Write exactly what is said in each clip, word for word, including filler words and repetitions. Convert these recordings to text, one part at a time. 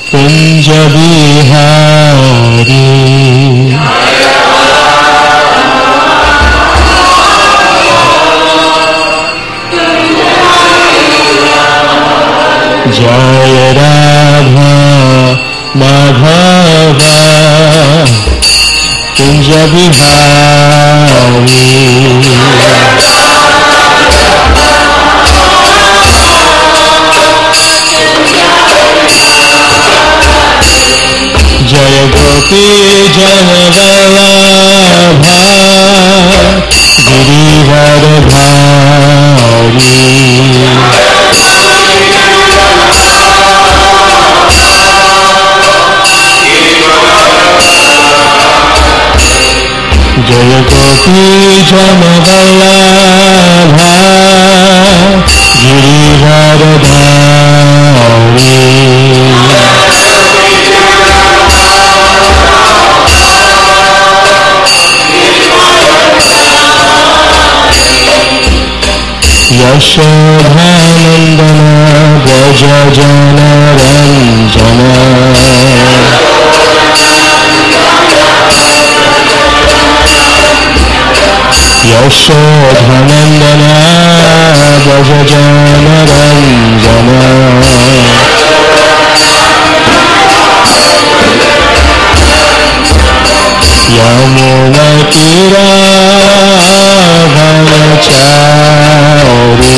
कुंज बिहारी जय राधा माधव कुंज बिहारी जय गोपी जनवल्लभा गिरिवरधारी जय गोपी जनवल्लभा गिरिवरधारी यशोधानंदन व्रज जनरंजन यशोधानंदन व्रज जनरंजन यमुनतीराभयचारी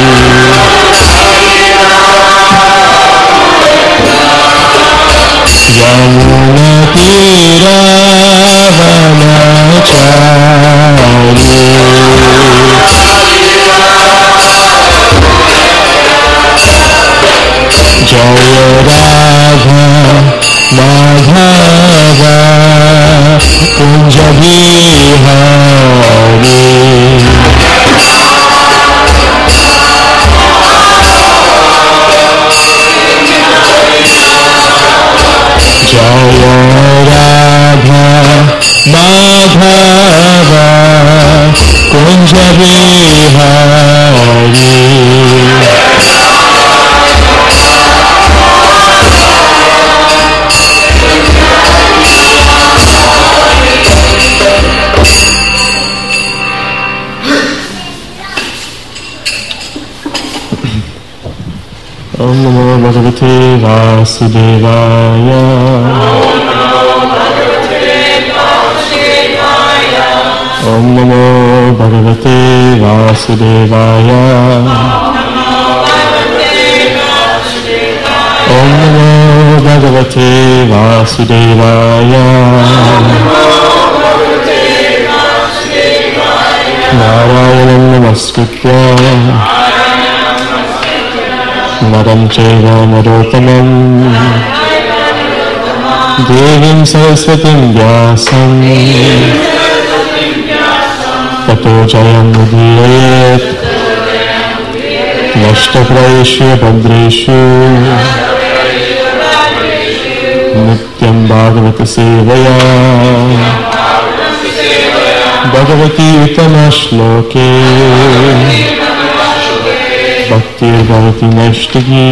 यमुनतीराभयचारी जय राधा माधव कुंज बिहारी जय राधा माधव कुंज बिहारी ओम नमो भगवते वासुदेवाय ओम नमो भगवते वासुदेवाय ओम नमो भगवते वासुदेवाय नारायणं नमस्कृत्य नरं चैव नरोत्तमं देवीं सरस्वतीं व्यासं ततो जयमुदीरयेत् नष्टप्रायेषु भद्रेषु नित्यं भागवत सेवया Bhagwati उत्तमश्लोके Bhakti Nashtaki.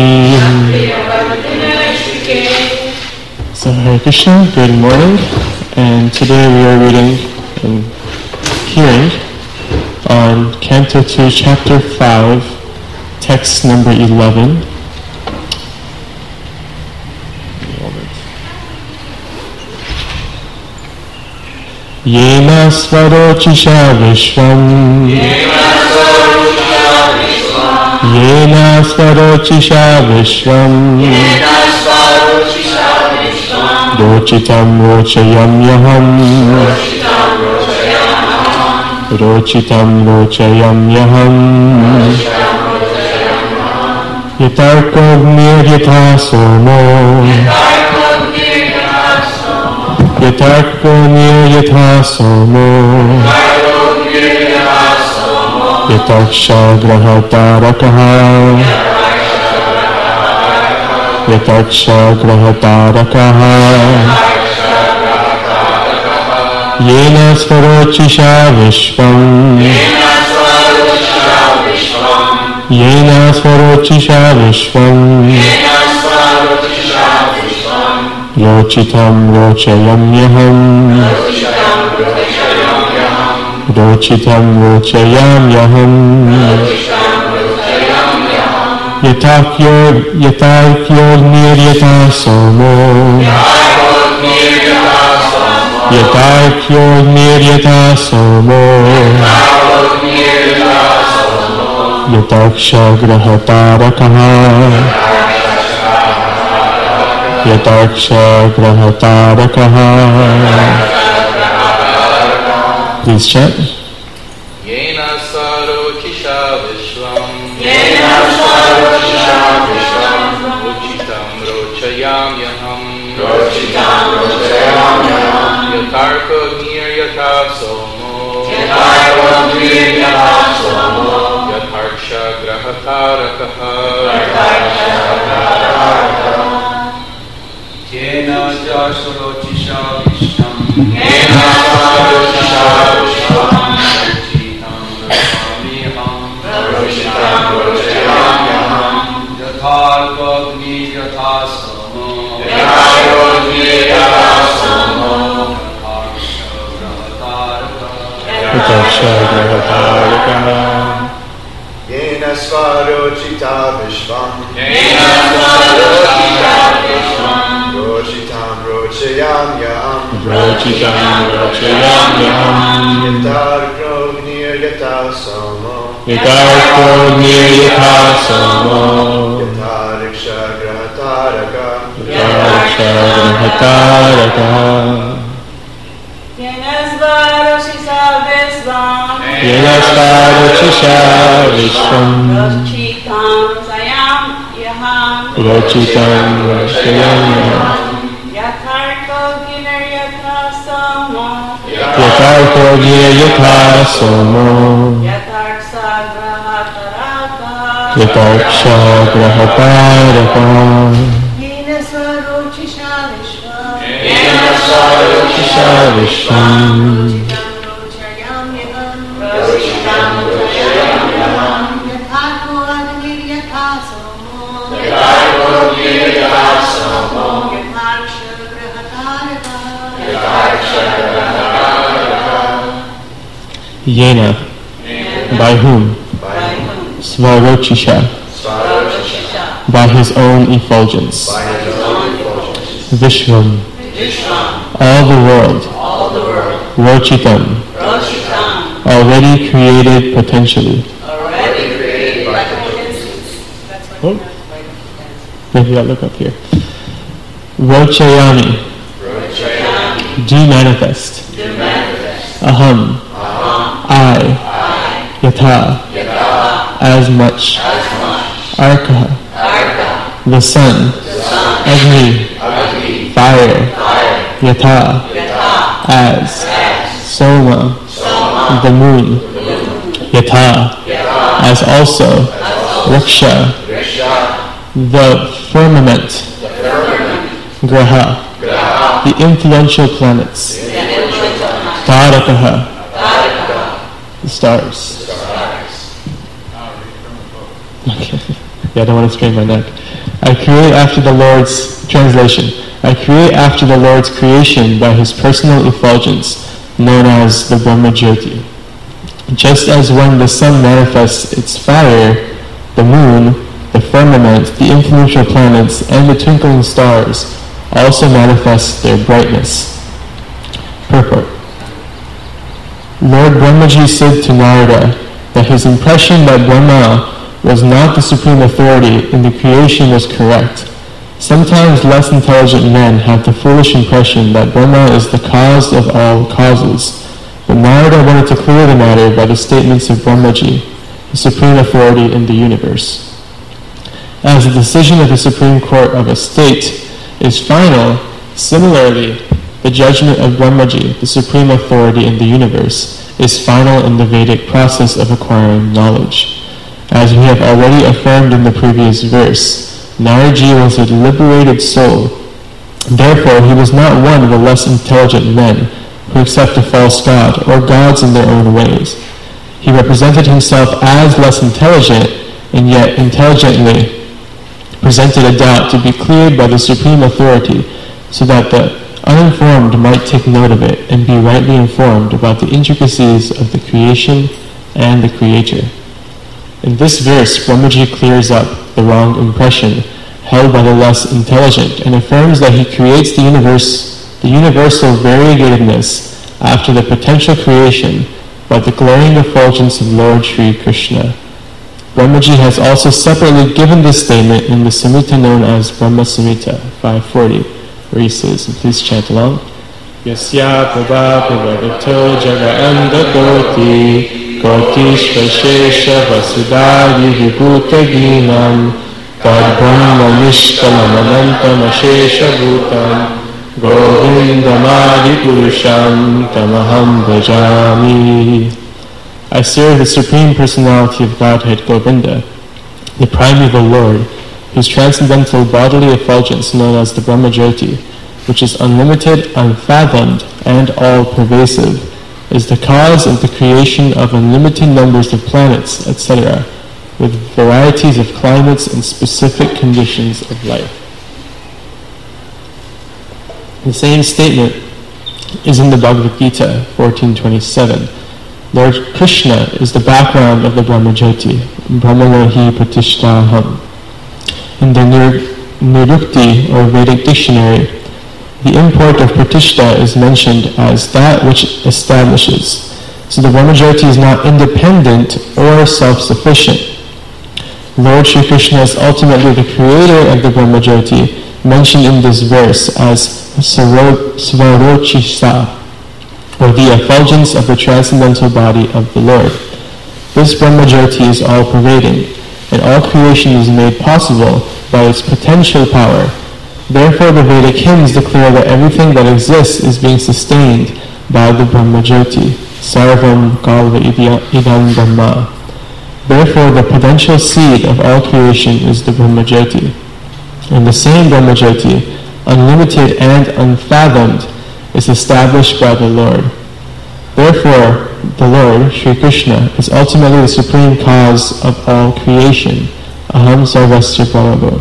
So Hare Krishna, good morning, and today we are reading and hearing on Canto two, Chapter five, text number eleven. Yena svarochisha vishvam Yena svarochisha vishvam Rochitam rochayam yaham Rochitam rochayam yaham Yatarkogmir yatha somo Yatarkogmir yatha somo Yataksha grahatarakaha Yataksha grahatarakaha Yena svarochisha vishvam Yena svarochisha vishvam Rochitam rochayamyaham. Rochitam rochayamyaham. Yatakyo yatakyo niryata somo. Yatakyo niryata somo. Yataksha grahatarakaha. Yataksha grahatarakaha. Please chant. Yena sarochisha vishvam. Yena sarochisha vishvam. Rochitam rochayamyaham. Rochitam rochayamyaham. Yatarko niryata somo. Yatarko niryata somo. Yatarksha grahatarakaha. Yatarksha grahatarakaha. Yena sarochisha vishvam. Yena sarochisha vishvam. Rochitam rochayamyaham. Yatarko niryata somo. Yatarko niryata somo. Yataksha grahatarakaha. Yena svarocita vishvam. Yena svarocita vishvam. Rochitam rochayamyaham. Rochitam rochayamyaham. Yatarko niryata somo. Yatarko niryata somo. Yatariksha grahataraka. Yataksha grahatarakaha. Yena svarochisha vishvam. Yena svarochisha vishvam. Rochitam rochayamyaham. Rochitam rochayamyaham. Yatarko niryata somo. Yatarko niryata somo. Yatarksha grahatarakaha. Yataksha grahatarakaha. Yena svarochisha vishvam. Yena svarochisha Vishvam. Rochitam rochayamyaham. Rochitam rochayamyaham. Yatarko niryata somo. Yatarko niryata somo. Yatarksha grahatarakaha. Yatarksha grahatarakaha. Yena. By whom? By whom? Svarochisha. Svarochisha. By his own effulgence. By his own effulgence. Vishvam. Vishvam. All the world. All the world. Rochitam. Rochitam. Already created potentially. Already created by potencies. Oh. Maybe I'll look up here. Rochayami. Rochayami. Do manifest. Do manifest. Aham. Aham. I. I. Yata. Yata. As much. As much. Arka. Arka. The sun. The sun. Agni. Agni. Fire. Fire. Yata. Yata. As. As. Soma. Soma. The moon. The moon. Yata. Yata. As also. As also. Riksha. Riksha. The firmament. The firmament. Graha. Graha. The influential planets. The influential planets. Tarakaha. Taraka. The stars. The stars. Okay. Yeah, I don't want to strain my neck. I create after the Lord's translation. I create after the Lord's creation by his personal effulgence, known as the Brahma Jyoti. Just as when the sun manifests its fire, the moon, the firmament, the influential planets, and the twinkling stars also manifest their brightness. Purport. Lord Brahmaji said to Narada that his impression that Brahma was not the supreme authority in the creation was correct. Sometimes less intelligent men have the foolish impression that Brahma is the cause of all causes. But Narada wanted to clear the matter by the statements of Brahmaji, the supreme authority in the universe. As the decision of the Supreme Court of a state is final, similarly, the judgment of Brahmaji, the supreme authority in the universe, is final in the Vedic process of acquiring knowledge. As we have already affirmed in the previous verse, Naraji was a liberated soul. Therefore, he was not one of the less intelligent men who accept a false god or gods in their own ways. He represented himself as less intelligent, and yet intelligently presented a doubt to be cleared by the supreme authority, so that the uninformed might take note of it and be rightly informed about the intricacies of the creation and the Creator. In this verse, Brahmaji clears up the wrong impression held by the less intelligent and affirms that he creates the universe, the universal variegatedness after the potential creation by the glowing effulgence of Lord Sri Krishna. Brahmaji has also separately given this statement in the Samhita known as Brahma Samhita five forty, where he says, and please chant along, Yasya prabha prabhavato jaga andakoti kotishvashesha vasudhari vibhuta ginam tad brahma nishkalam anantam ashesha bhutam govindamadi purusham tamaham bhajami. I serve the Supreme Personality of Godhead Govinda, the primeval Lord, whose transcendental bodily effulgence known as the Brahmajyoti, which is unlimited, unfathomed, and all-pervasive, is the cause of the creation of unlimited numbers of planets, et cetera, with varieties of climates and specific conditions of life. The same statement is in the Bhagavad Gita, fourteen twenty-seven. Lord Krishna is the background of the Brahmajyoti, Brahmalohi Pratishtaham. In the Nir- Nirukti or Vedic dictionary, the import of Pratishta is mentioned as that which establishes. So the Brahmajyoti is not independent or self-sufficient. Lord Sri Krishna is ultimately the creator of the Brahmajyoti, mentioned in this verse as Svarochisa, or the effulgence of the transcendental body of the Lord. This Brahmajyoti is all-pervading, and all creation is made possible by its potential power. Therefore the Vedic hymns declare that everything that exists is being sustained by the Brahmajyoti. Sarvam Kalva Idam Brahma. Therefore the potential seed of all creation is the Brahmajyoti. And the same Brahmajyoti, unlimited and unfathomed, is established by the Lord. Therefore, the Lord, Sri Krishna, is ultimately the supreme cause of all creation. Aham sarvasya prabhu.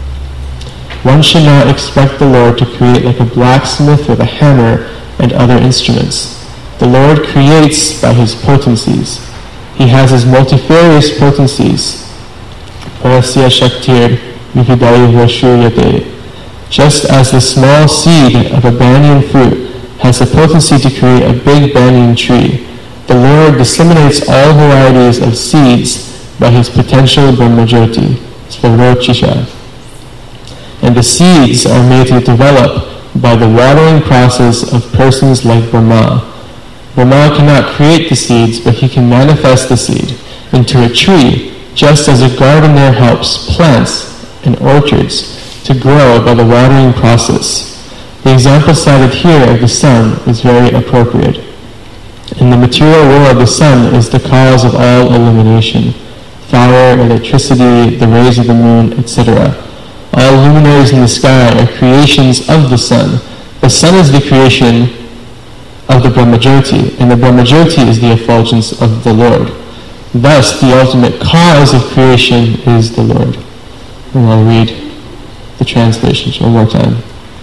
One should not expect the Lord to create like a blacksmith with a hammer and other instruments. The Lord creates by his potencies. He has his multifarious potencies. Parasya shaktir vividaiva shuryate. Just as the small seed of a banyan fruit has the potency to create a big banyan tree, the Lord disseminates all varieties of seeds by his potential Brahmajyoti, Svarochisha. And the seeds are made to develop by the watering process of persons like Brahma. Brahma cannot create the seeds, but he can manifest the seed into a tree, just as a gardener helps plants and orchards to grow by the watering process. The example cited here of the sun is very appropriate. In the material world, the sun is the cause of all illumination. Fire, electricity, the rays of the moon, et cetera. All luminaries in the sky are creations of the sun. The sun is the creation of the Brahmajyoti, and the Brahmajyoti is the effulgence of the Lord. Thus, the ultimate cause of creation is the Lord. And I'll read the translations one more time.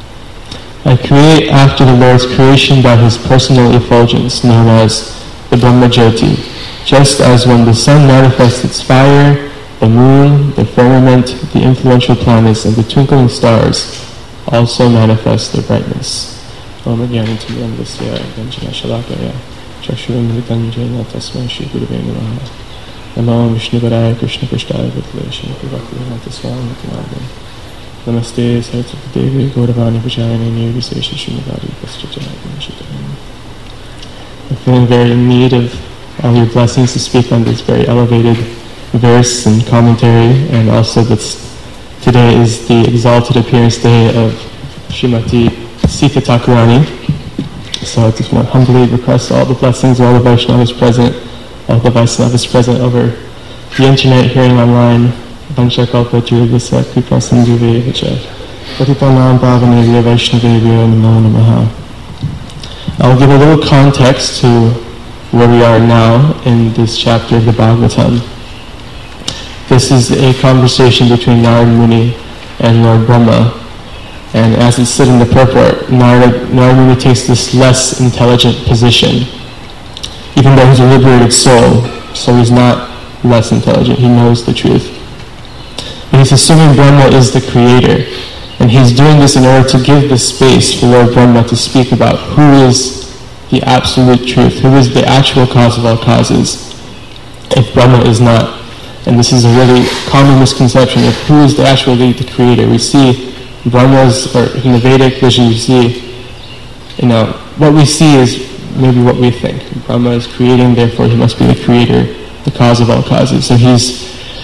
I create after the Lord's creation by his personal effulgence, known as the Brahmajyoti, just as when the sun manifests its fire, the moon, the firmament, the influential planets, and the twinkling stars also manifest their brightness. Om Jnanatam Tasya Ganjana Shalakaya Chakshurumritam Jena Tasmai Shri Gurave Namaha. Namo Vishnuvaraya Krishna Prashtaya Vitleshana Bhakti Swami Kanadam. Namaste Saraswati Devi Gauravani Vijayani Nirvisesha Srimagadi Paschajayani. I'm feeling very in need of all your blessings to speak on this very elevated verse and commentary, and also that today is the exalted appearance day of Srimati Sita Thakurani. So I just want to humbly request all the blessings of all the Vaishnavas present, all the Vaishnavas present over the internet, hearing online. Vanchakalpa Jirvisa Kripa Sindhuve Vicha Patitanam Bhavanavya Vaishnavavya Namo Namaha. I'll give a little context to where we are now in this chapter of the Bhagavatam. This is a conversation between Narad Muni and Lord Brahma. And as it's said in the purport, Narada, Narada Muni takes this less intelligent position, even though he's a liberated soul, so he's not less intelligent, he knows the truth. But he's assuming Brahma is the creator, and he's doing this in order to give the space for Lord Brahma to speak about who is the absolute truth, who is the actual cause of all causes, if Brahma is not. And this is a really common misconception of who is the actual the creator. We see Brahma's, or in the Vedic vision, you see, you know, what we see is maybe what we think. Brahma is creating, therefore he must be the creator, the cause of all causes. So he's,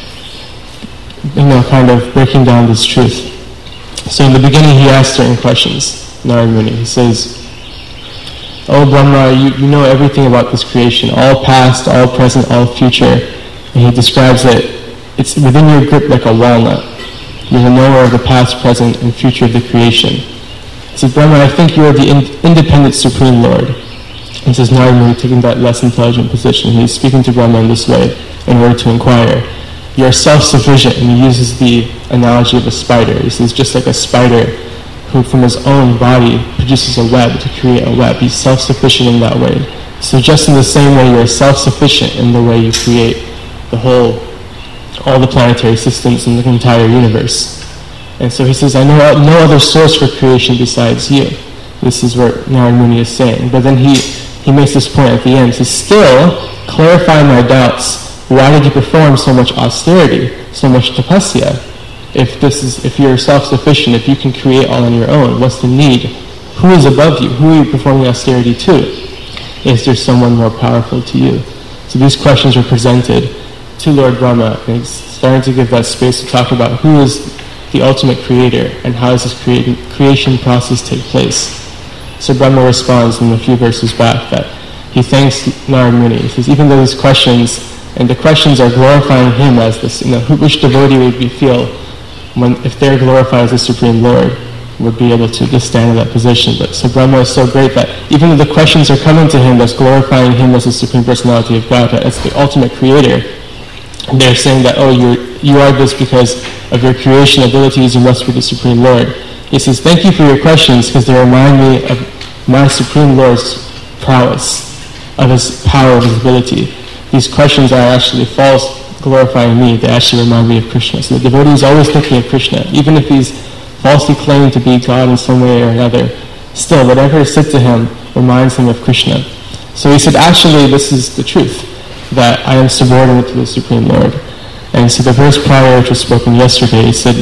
you know, kind of breaking down this truth. So in the beginning he asks certain questions, Narada Muni. He says, "Oh Brahma, you, you know everything about this creation, all past, all present, all future." And he describes it, it's within your grip like a walnut. You're the knower of the past, present, and future of the creation. He says, "Brahma, I think you are the in- independent Supreme Lord." He says, Narada Muni, taking that less intelligent position, he's speaking to Brahma in this way in order to inquire. "You are self-sufficient," and he uses the analogy of a spider. He says, just like a spider who from his own body produces a web to create a web, he's self-sufficient in that way. So just in the same way, you are self-sufficient in the way you create the whole, all the planetary systems in the entire universe. And so he says, "I know no other source for creation besides you." This is what Narada Muni is saying. But then he, he makes this point at the end. He says, "Still, clarify my doubts. Why did you perform so much austerity, so much tapasya? If this is, if you're self-sufficient, if you can create all on your own, what's the need? Who is above you? Who are you performing austerity to? Is there someone more powerful to you?" So these questions are presented to Lord Brahma, and he's starting to give that space to talk about who is the ultimate creator and how does this create, creation process take place. So Brahma responds in a few verses back that he thanks Narada Muni. He says, even though these questions, and the questions are glorifying him as this, you know, which devotee would we feel when, if they're glorified as the Supreme Lord, would be able to just stand in that position. But so Brahma is so great that even though the questions are coming to him that's glorifying him as the Supreme Personality of God, as the ultimate creator, and they're saying that, oh, you you are this because of your creation abilities, you must be the Supreme Lord. He says, thank you for your questions because they remind me of my Supreme Lord's prowess, of his power, of his ability. These questions are actually false, glorifying me. They actually remind me of Krishna. So the devotee is always thinking of Krishna, even if he's falsely claiming to be God in some way or another. Still, whatever is said to him reminds him of Krishna. So he said, actually, this is the truth, that I am subordinate to the Supreme Lord. And so the verse prior, which was spoken yesterday, he said,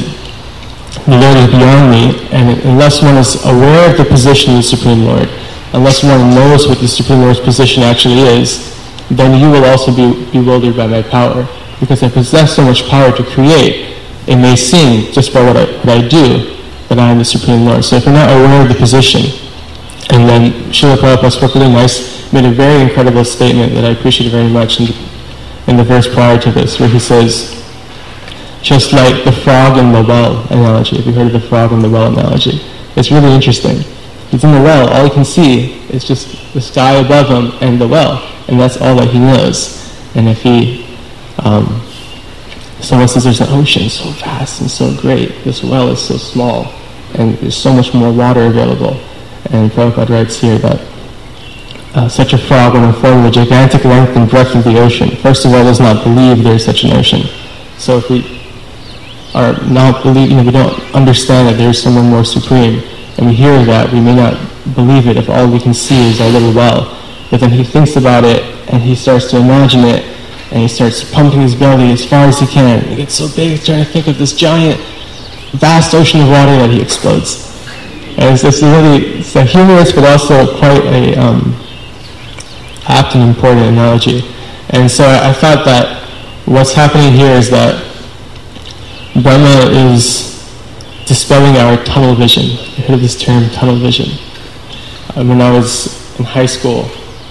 the Lord is beyond me, and unless one is aware of the position of the Supreme Lord, unless one knows what the Supreme Lord's position actually is, then you will also be bewildered by my power. Because I possess so much power to create, it may seem, just by what I, what I do, that I am the Supreme Lord. So if you're not aware of the position, and then Srila Prabhupada spoke really nice, made a very incredible statement that I appreciated very much in the, in the verse prior to this, where he says, just like the frog in the well analogy. Have you heard of the frog in the well analogy? It's really interesting. He's in the well, all he can see is just the sky above him and the well, and that's all that he knows. And if he, um, someone says there's an ocean so vast and so great, this well is so small, and there's so much more water available. And Prabhupada writes here that uh, such a frog, when informed of the gigantic length and breadth of the ocean, first of all does not believe there is such an ocean. So if we are not believing, you know, we don't understand that there is someone more supreme, and we hear that, we may not believe it if all we can see is our little well. But then he thinks about it, and he starts to imagine it, and he starts pumping his belly as far as he can. He gets so big, he's trying to think of this giant, vast ocean of water that he explodes. And it's, it's really, it's a humorous, but also quite a um, apt and important analogy. And so I, I thought that what's happening here is that Brahma is dispelling our tunnel vision. You heard of this term, tunnel vision? Uh, when I was in high school,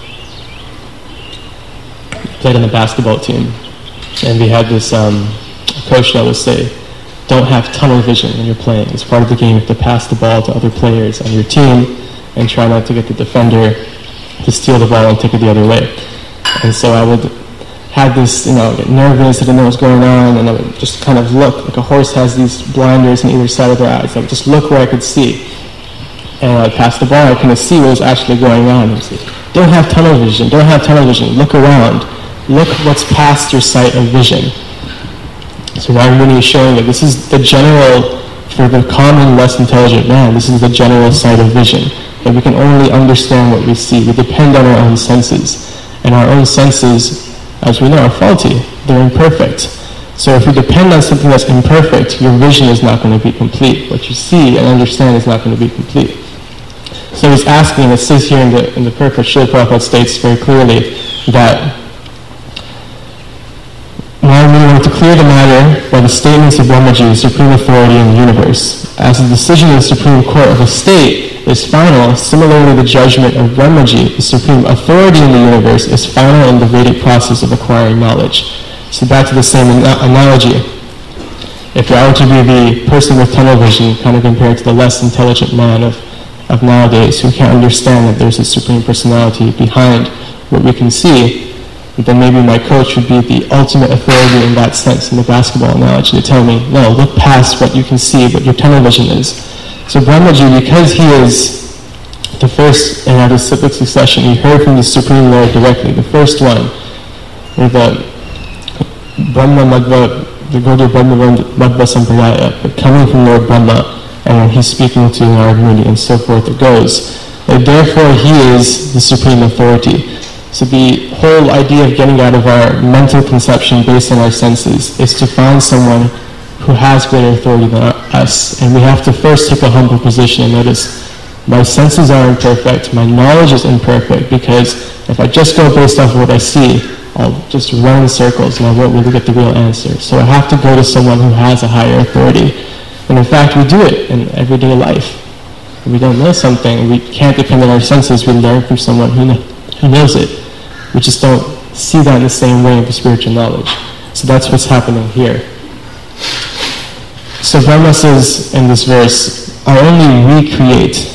I played on the basketball team, and we had this um, coach that would say, don't have tunnel vision when you're playing. It's part of the game. You have to pass the ball to other players on your team and try not to get the defender to steal the ball and take it the other way. And so I would had this, you know, get nervous, I didn't know what was going on, and I would just kind of look, like a horse has these blinders on either side of their eyes. I would just look where I could see. And I would pass the bar, I couldn't see what was actually going on. I would say, don't have tunnel vision, don't have tunnel vision, look around. Look what's past your sight of vision. So Narayana is showing that this is the general, for the common, less intelligent man, this is the general sight of vision. That we can only understand what we see. We depend on our own senses. And our own senses, as we know, are faulty. They're imperfect. So if we depend on something that's imperfect, your vision is not going to be complete. What you see and understand is not going to be complete. So he's asking, it says here in the in the purport, Srila Prabhupada states very clearly that Narayana wanted to clear the matter by the statements of Brahmaji, the supreme authority in the universe. As the decision of the Supreme Court of a state is final, similarly the judgment of Brahmaji, the supreme authority in the universe, is final in the Vedic process of acquiring knowledge. So back to the same an- analogy. If I were to be the person with tunnel vision, kind of compared to the less intelligent man of, of nowadays, who can't understand that there's a supreme personality behind what we can see, then maybe my coach would be the ultimate authority in that sense, in the basketball analogy, to tell me, no, look past what you can see, what your tunnel vision is. So Brahmaji, because he is the first in our cyclic succession, he heard from the Supreme Lord directly, the first one, with the Brahma Madhva, the Gaudiya Brahma Madhva Sampradaya, but coming from Lord Brahma, and when he's speaking to Narada Muni and so forth, it goes. And therefore he is the supreme authority. So the whole idea of getting out of our mental conception based on our senses is to find someone who has greater authority than us. And we have to first take a humble position and notice, my senses are imperfect, my knowledge is imperfect, because if I just go based off of what I see, I'll just run in circles and I won't really get the real answer. So I have to go to someone who has a higher authority. And in fact, we do it in everyday life. If we don't know something, we can't depend on our senses, we learn from someone who, know, who knows it. We just don't see that in the same way with spiritual knowledge. So that's what's happening here. So Brahma says in this verse, I only recreate.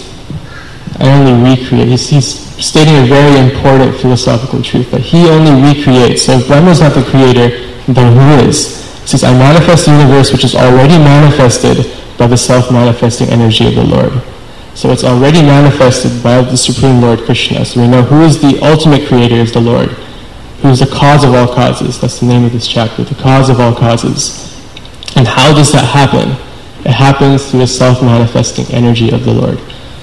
I only recreate. He's, he's stating a very important philosophical truth, that he only recreates. So if Brahma is not the creator, then who is? He says, I manifest the universe which is already manifested by the self-manifesting energy of the Lord. So it's already manifested by the Supreme Lord Krishna. So we know who is the ultimate creator is the Lord, who is the cause of all causes. That's the name of this chapter, the cause of all causes. And how does that happen? It happens through the self-manifesting energy of the Lord.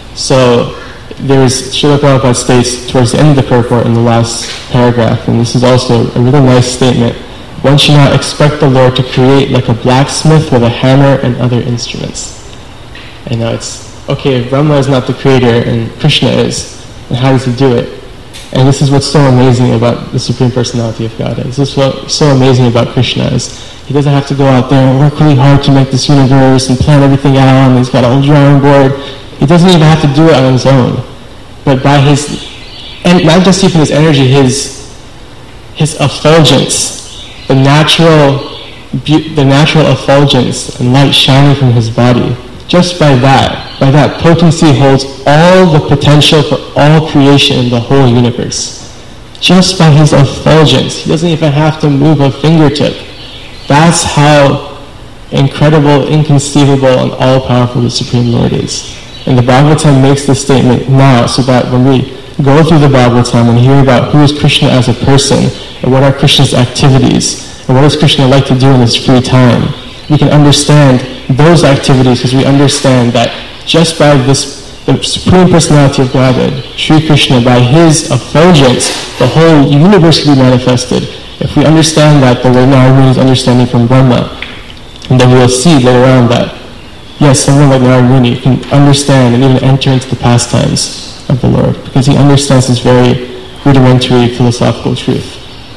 So there's, Srila Prabhupada states towards the end of the purport in the last paragraph, and this is also a really nice statement, one should not expect the Lord to create like a blacksmith with a hammer and other instruments. I know it's, okay, if Brahma is not the creator and Krishna is, then how does he do it? And this is what's so amazing about the Supreme Personality of Godhead. This is what's so amazing about Krishna is he doesn't have to go out there and work really hard to make this universe and plan everything out, and he's got a whole drawing board. He doesn't even have to do it on his own. But by his, and not just even his energy, his his effulgence, the natural, the natural effulgence and light shining from his body, just by that, by that potency holds all the potential for all creation in the whole universe. Just by his effulgence. He doesn't even have to move a fingertip. That's how incredible, inconceivable, and all-powerful the Supreme Lord is. And the Bhagavatam makes this statement now, so that when we go through the Bhagavatam and hear about who is Krishna as a person, and what are Krishna's activities, and what does Krishna like to do in his free time, we can understand those activities because we understand that just by this, the Supreme Personality of Godhead, Sri Krishna, by his effulgence, the whole universe can be manifested. If we understand that the way Narayana is understanding from Brahma, and then we'll see later on that, yes, someone like Narayana can understand and even enter into the pastimes of the Lord, because he understands this very rudimentary philosophical truth.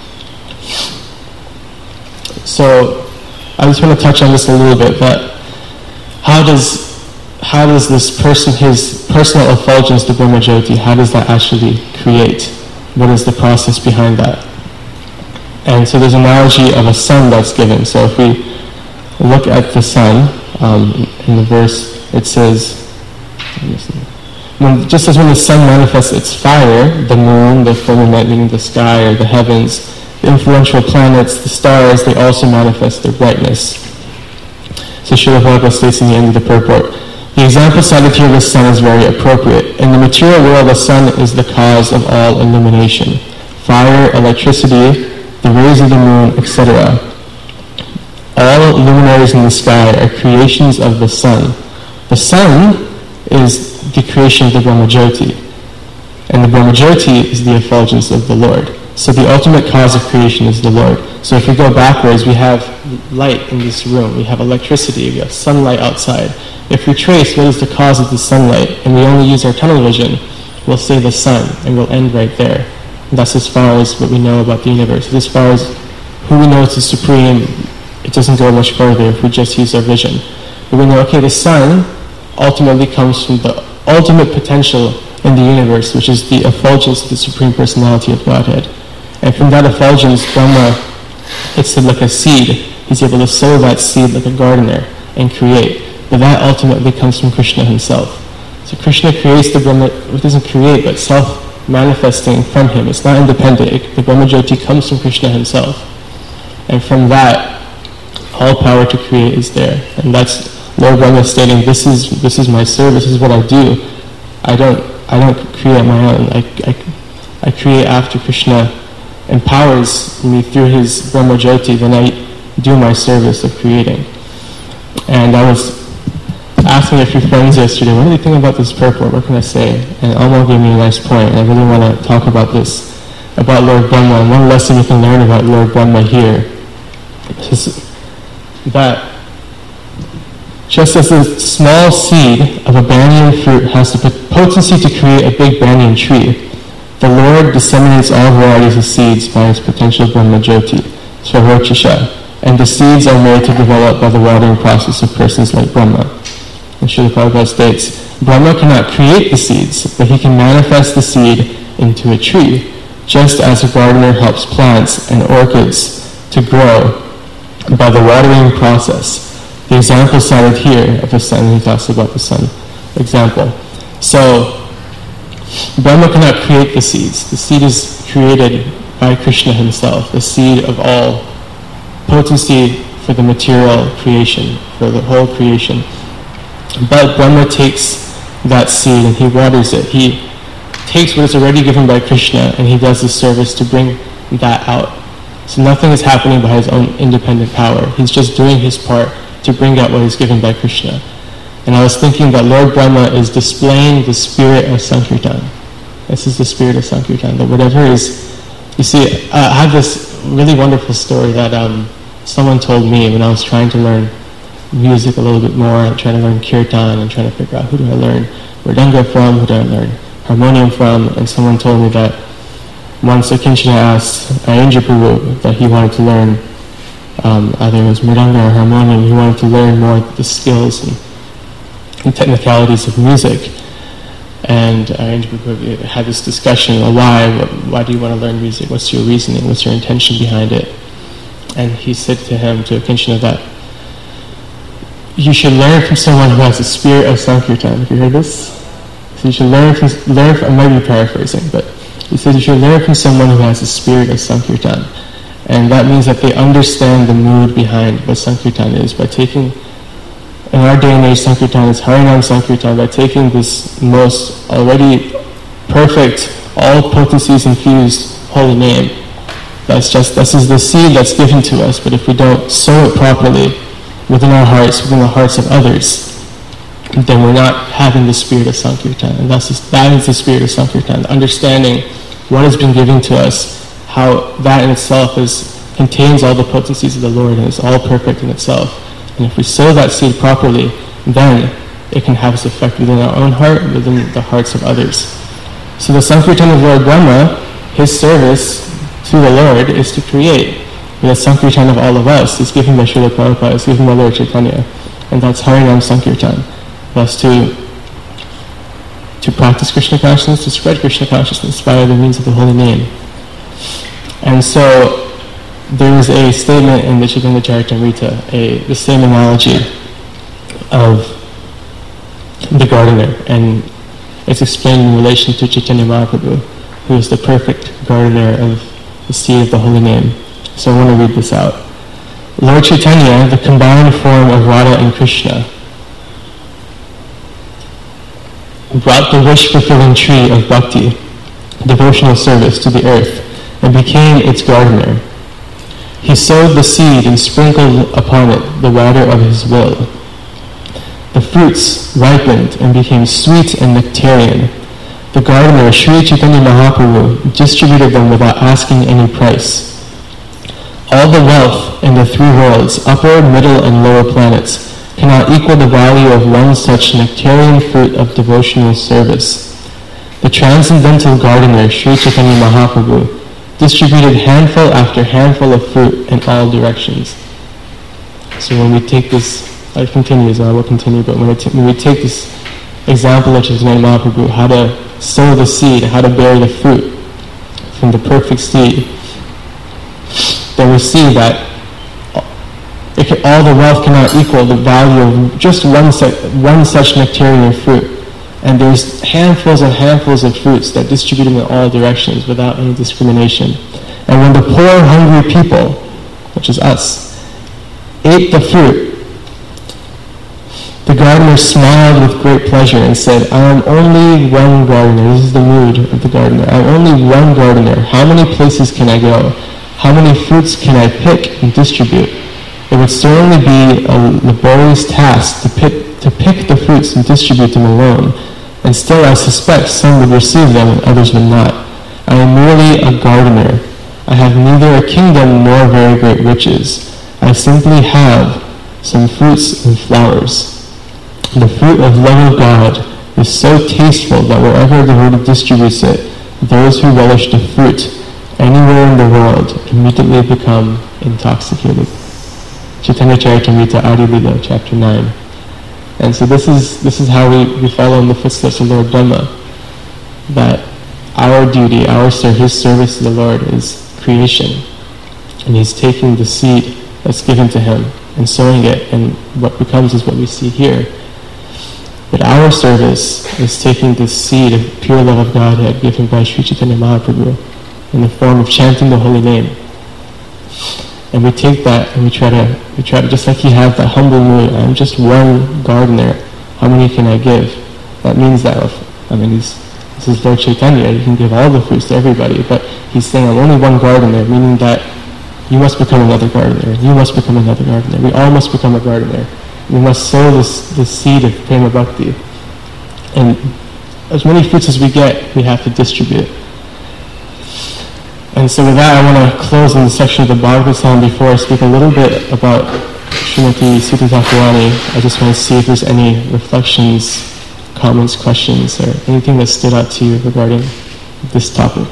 So, I just want to touch on this a little bit, that how does how does this person, his personal effulgence, the Brahma Jyoti, how does that actually create? What is the process behind that? And so there's an analogy of a sun that's given. So if we look at the sun, um, in the verse it says, when, just as when the sun manifests its fire, the moon, the firmament, meaning the sky or the heavens, the influential planets, the stars, they also manifest their brightness. So Srila Prabhupada states in the end of the purport, the example cited here of the sun is very appropriate. In the material world, the sun is the cause of all illumination. Fire, electricity, the rays of the moon, et cetera. All luminaries in the sky are creations of the sun. The sun is the creation of the Brahmajyoti, and the Brahmajyoti is the effulgence of the Lord. So the ultimate cause of creation is the Lord. So if we go backwards, we have light in this room, we have electricity, we have sunlight outside. If we trace what is the cause of the sunlight, and we only use our tunnel vision, we'll say the sun, and we'll end right there. And that's as far as what we know about the universe. As far as who we know is the supreme, it doesn't go much further if we just use our vision. But we know, okay, the sun ultimately comes from the ultimate potential in the universe, which is the effulgence of the Supreme Personality of Godhead. And from that effulgence, Brahma, it's like a seed. He's able to sow that seed like a gardener and create. But that ultimately comes from Krishna himself. So Krishna creates the Brahma, it doesn't create, but self-manifesting from him. It's not independent. It, the Brahmajyoti comes from Krishna himself. And from that, all power to create is there. And that's Lord Brahma stating, this is this is my service, this is what I do. I don't I don't create my own. I, I, I create after Krishna empowers me through his Brahmajyoti, then I do my service of creating. And I was asking a few friends yesterday, what do they think about this purport? What can I say? And Amal gave me a nice point, and I really want to talk about this, about Lord Brahma. And one lesson we can learn about Lord Brahma here is that just as a small seed of a banyan fruit has the potency to create a big banyan tree, the Lord disseminates all varieties of seeds by his potential Brahmajyoti, Swarochisha, and the seeds are made to develop by the watering process of persons like Brahma. And Srila Prabhupada states, Brahma cannot create the seeds, but he can manifest the seed into a tree, just as a gardener helps plants and orchids to grow by the watering process. The example cited here of the sun, he talks about the sun example. So, Brahma cannot create the seeds. The seed is created by Krishna himself, the seed of all potency for the material creation, for the whole creation. But Brahma takes that seed and he waters it. He takes what is already given by Krishna and he does the service to bring that out. So nothing is happening by his own independent power. He's just doing his part to bring out what is given by Krishna. And I was thinking that Lord Brahma is displaying the spirit of Sankirtan. This is the spirit of Sankirtan, that whatever is... You see, uh, I have this really wonderful story that um, someone told me when I was trying to learn music a little bit more, and trying to learn kirtan, and trying to figure out who do I learn mridanga from, who do I learn harmonium from, and someone told me that once Akinchana asked Ayendra Prabhu that he wanted to learn um, either it was mridanga or harmonium, he wanted to learn more the skills and, and technicalities of music. And Ayendra Prabhu had this discussion, well, why, why do you want to learn music? What's your reasoning? What's your intention behind it? And he said to him, to Akinchana, that you should learn from someone who has the spirit of Sankirtan. Have you heard this? So you should learn from, learn from, I might be paraphrasing, but he says you should learn from someone who has the spirit of Sankirtan. And that means that they understand the mood behind what Sankirtan is. By taking, in our day and age, Sankirtan is Harinam Sankirtan, by taking this most already perfect, all potencies infused holy name. That's just, this is the seed that's given to us, but if we don't sow it properly within our hearts, within the hearts of others, then we're not having the spirit of Sankirtan. And that's just, that is the spirit of Sankirtan, understanding what has been given to us, how that in itself is contains all the potencies of the Lord and is all perfect in itself. And if we sow that seed properly, then it can have its effect within our own heart, within the hearts of others. So the Sankirtan of Lord Brahma, his service to the Lord is to create. The Sankirtan of all of us is given by Srila Prabhupada, is given by Lord Chaitanya. And that's Harinam Sankirtan. Thus to, to practice Krishna consciousness, to spread Krishna consciousness by the means of the holy name. And so there is a statement in the Chaitanya Charitamrita, a, the same analogy of the gardener. And it's explained in relation to Chaitanya Mahaprabhu, who is the perfect gardener of the seed of the holy name. So I want to read this out. Lord Chaitanya, the combined form of Radha and Krishna, brought the wish-fulfilling tree of bhakti, devotional service, to the earth, and became its gardener. He sowed the seed and sprinkled upon it the water of his will. The fruits ripened and became sweet and nectarian. The gardener, Sri Chaitanya Mahaprabhu, distributed them without asking any price. All the wealth in the three worlds, upper, middle, and lower planets, cannot equal the value of one such nectarian fruit of devotional service. The transcendental gardener, Sri Chaitanya Mahaprabhu, distributed handful after handful of fruit in all directions. So when we take this, I continue, so I will continue, but when, t- when we take this example of Chaitanya Mahaprabhu, how to sow the seed, how to bear the fruit from the perfect seed, then we see that it can, all the wealth cannot equal the value of just one, se- one such nectarian fruit. And there's handfuls and handfuls of fruits that distribute in all directions without any discrimination. And when the poor, hungry people, which is us, ate the fruit, the gardener smiled with great pleasure and said, I am only one gardener. This is the mood of the gardener. I am only one gardener. How many places can I go? How many fruits can I pick and distribute? It would certainly be a laborious task to pick, to pick the fruits and distribute them alone. And still I suspect some would receive them and others would not. I am merely a gardener. I have neither a kingdom nor very great riches. I simply have some fruits and flowers. The fruit of love of God is so tasteful that wherever the devotee distributes it, those who relish the fruit anywhere in the world immediately become intoxicated. Chaitanya Charitamrita Adi Lila, chapter nine. And so this is this is how we, we follow in the footsteps of Lord Brahma, that our duty, our ser- his service to the Lord is creation. And he's taking the seed that's given to him and sowing it, and what becomes is what we see here. But our service is taking this seed of pure love of Godhead given by Sri Chaitanya Mahaprabhu in the form of chanting the holy name. And we take that and we try to, we try to, just like he had that humble mood, I'm just one gardener, how many can I give? That means that, I mean, he's, this is Lord Chaitanya, he can give all the fruits to everybody, but he's saying I'm only one gardener, meaning that you must become another gardener, you must become another gardener, we all must become a gardener. We must sow this, this seed of prema bhakti. And as many fruits as we get, we have to distribute. And so with that, I want to close in the section of the Bhagavatam before I speak a little bit about Srimati Sita Thakurani. I just want to see if there's any reflections, comments, questions, or anything that stood out to you regarding this topic.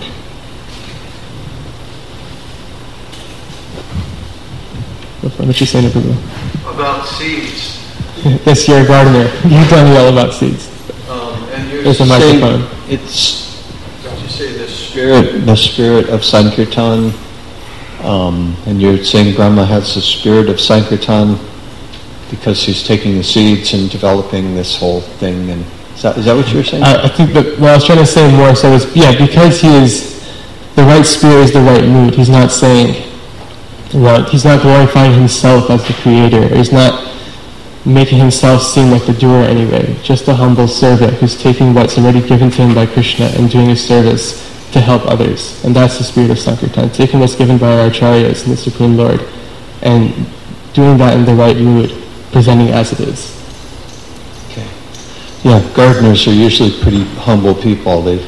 What you saying, Prabhu? About seeds. Yes, you're a gardener. You tell me all about seeds. Um, and you're There's a saying, microphone. it's, don't you say the spirit, the spirit of Sankirtan, um, and you're saying Brahma has the spirit of Sankirtan because he's taking the seeds and developing this whole thing. And is that, is that what you were saying? Uh, I think that what I was trying to say more so is, yeah, because he is, the right spirit is the right mood. He's not saying, well, he's not glorifying himself as the creator. He's not making himself seem like the doer anyway. Just a humble servant who's taking what's already given to him by Krishna and doing a service to help others. And that's the spirit of Sankirtan, taking what's given by our acharyas and the Supreme Lord and doing that in the right mood, presenting as it is. Okay. Yeah, gardeners are usually pretty humble people. They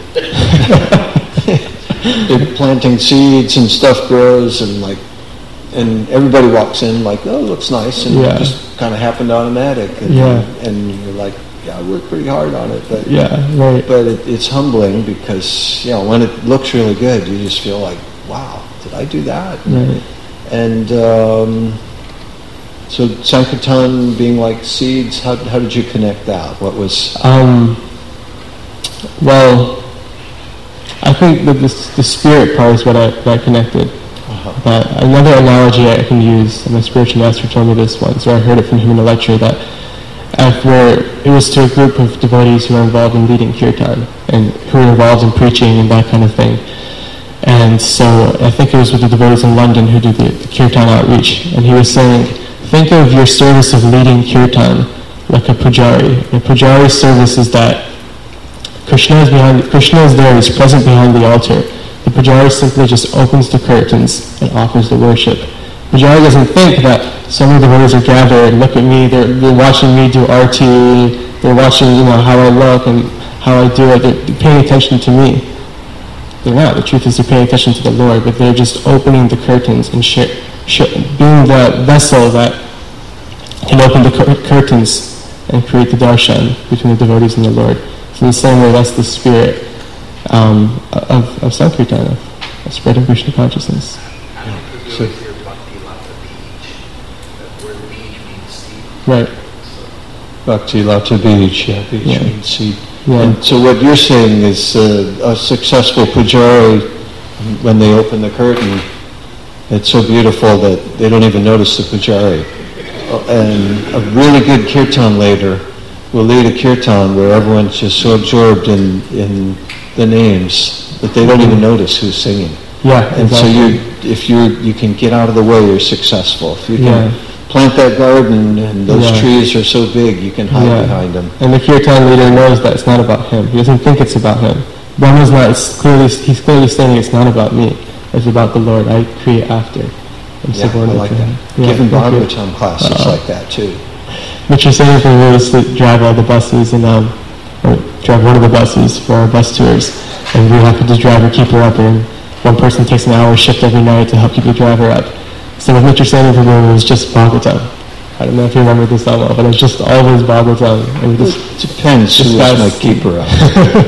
they're planting seeds and stuff grows and like and everybody walks in like, oh, it looks nice, and yeah. it just kind of happened automatic. And, yeah. and you're like, yeah, I worked pretty hard on it, but yeah, right. But it, it's humbling because, you know, when it looks really good, you just feel like, wow, did I do that? Right. And um, so Sankirtan being like seeds, how how did you connect that? What was? Um, well, I think that the, the spirit part is what I, what I connected. Uh-huh. But another analogy I can use, and my spiritual master told me this once, or I heard it from him in a lecture, that after it was to a group of devotees who were involved in leading kirtan and who were involved in preaching and that kind of thing. And so I think it was with the devotees in London who do the, the kirtan outreach. And he was saying, think of your service of leading kirtan like a pujari. A pujari service is that Krishna is behind, Krishna is there, he's present behind the altar. The pujari simply just opens the curtains and offers the worship. Pujari doesn't think that some of the devotees are gathered, look at me, they're, they're watching me do arti, they're watching, you know, how I look and how I do it, they're paying attention to me. They're not. The truth is they're paying attention to the Lord, but they're just opening the curtains and sh- sh- being the vessel that can open the cur- curtains and create the darshan between the devotees and the Lord. So in the same way, that's the spirit um, of, of Sankirtan, of, of spread of Krishna consciousness. So, here, Bhakti Lata Beach. That word beach means seed. Right. Bhakti Lata Bij, yeah, Bij Yeah. means seed. Yeah. And so what you're saying is uh, a successful pujari, when they open the curtain, it's so beautiful that they don't even notice the pujari. And a really good kirtan leader will lead a kirtan where everyone's just so absorbed in, in the names that they don't even notice who's singing. Yeah, And exactly. so you, if you you can get out of the way, you're successful. If you can Yeah. plant that garden and those Yeah. trees are so big, you can hide Yeah. behind them. And the kirtan leader knows that it's not about him. He doesn't think it's about him. Brahma's not, it's clearly, he's clearly saying it's not about me. It's about the Lord. I create after. I'm Yeah, I subordinate like to that. him. Yeah, Giving thank you. Bhagavatam classes Uh, like that too. Mister Sayer from Lewis to drive all the buses and um, or drive one of the buses for our bus tours, and we have to just drive her, keep her up, and one person takes an hour shift every night to help keep the driver up. So with Mister Sayer from Lewis, it was just Bhagavatam. I don't know if you remember this that well, but it was just always Bhagavatam. And we just, It depends who This is guy's- my keeper up.